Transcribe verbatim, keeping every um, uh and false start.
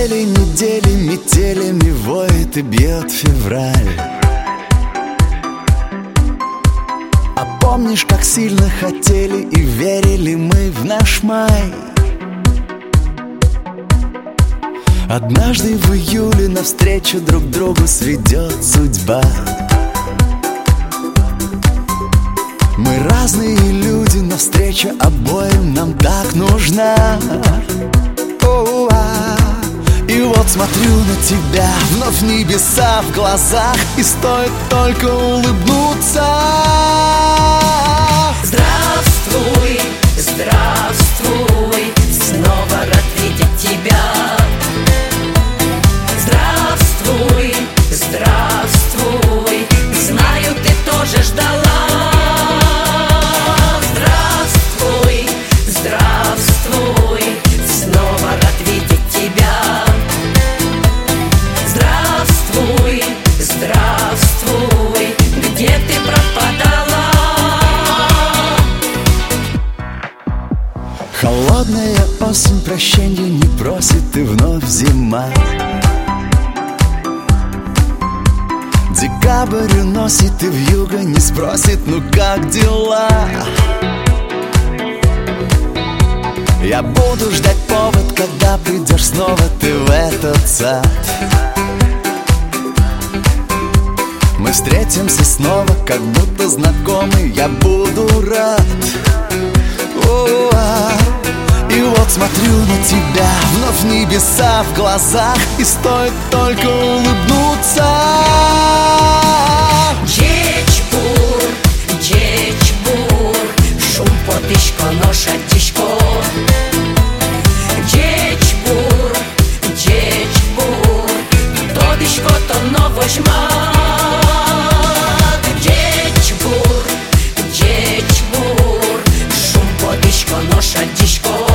Недели, недели, метелями воет и бьет февраль. А помнишь, как сильно хотели и верили мы в наш май? Однажды в июле навстречу друг другу сведет судьба. Мы разные люди, но встреча обоим нам так нужна. О-а-а. И вот смотрю на тебя, вновь небеса в глазах, и стоит только улыбнуться. Здравствуй, здравствуй, снова рад видеть тебя. Здравствуй, здравствуй, знаю, ты тоже ждала. Здравствуй, здравствуй, снова рад видеть тебя. Здравствуй, здравствуй, где ты пропадала? Холодная осень прощенья не просит, и вновь зима. Декабрь уносит и вьюга не спросит, ну как дела? Я буду ждать повод, когда придешь снова ты в этот сад. Мы встретимся снова, как будто знакомы, я буду рад. О-а-а. И вот смотрю на тебя, вновь небеса в глазах, и стоит только улыбнуться. Джечбур, Джечбур, шум потишко, ноша тишко. Джечбур, Джечбур, то дишко, то ново жмат. Джечбур, Джечбур, шум потишко, ноша тишко.